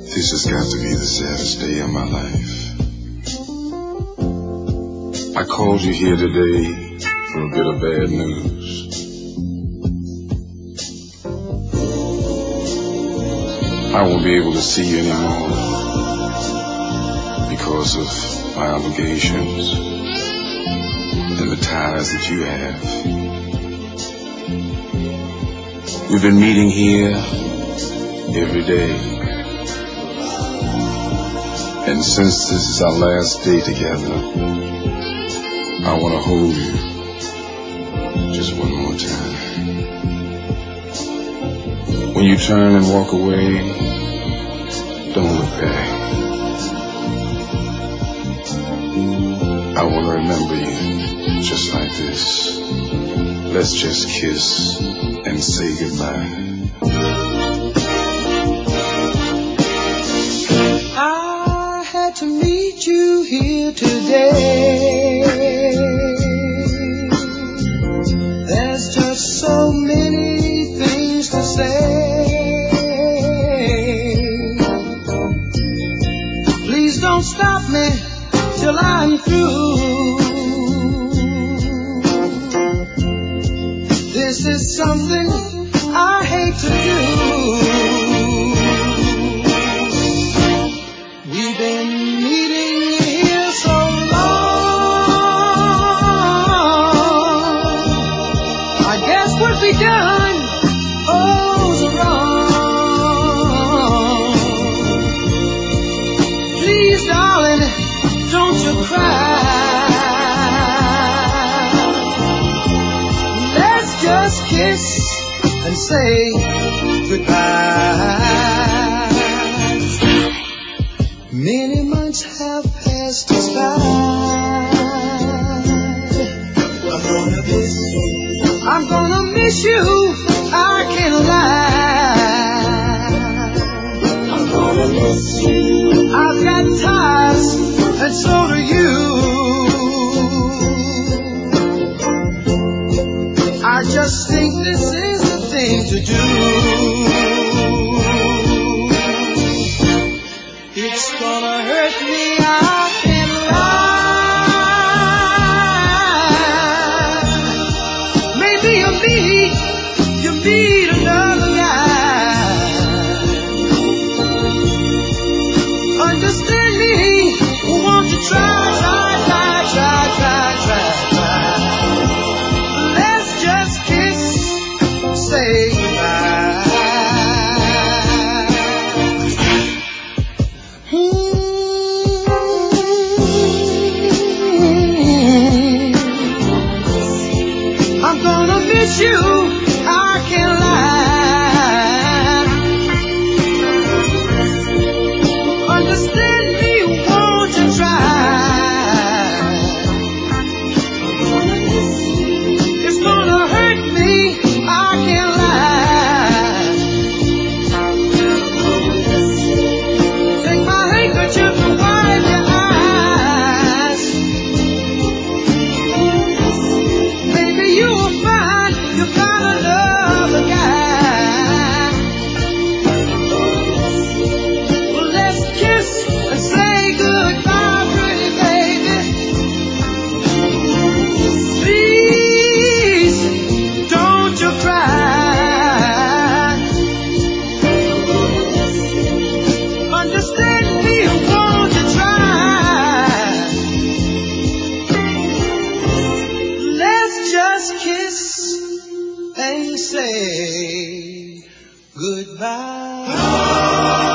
This has got to be the saddest day of my life. I called you here today for a bit of bad news. I won't be able to see you anymore because of my obligations and the ties that you have. We've been meeting here every day. And since this is our last day together, I want to hold you just one more time. When you turn and walk away, don't look back. I want to remember you just like this. Let's just kiss and say goodbye. To meet you here today. There's just so many things to say. Please don't stop me till I'm through. This is something I hate to do. We've been be done, oh's wrong. Please, darling, don't you cry. Let's just kiss and say goodbye. Many months have passed us by. I'm gonna miss you, I can't lie. I'm gonna miss you. I've got ties, and so do you. I just think this is the thing to do. It's gonna hurt me, I can't lie. You meet another guy. Understand me, won't you try. Let's just kiss, say goodbye. I'm gonna miss you, I can't lie. Understand me, won't you try? It's gonna hurt me, I can't lie. Take my handkerchief and wipe your eyes. Baby, you will find you got another guy. Well, let's kiss and say goodbye, pretty baby. Please, don't you cry. Understand me, won't you try? Let's just kiss and say goodbye.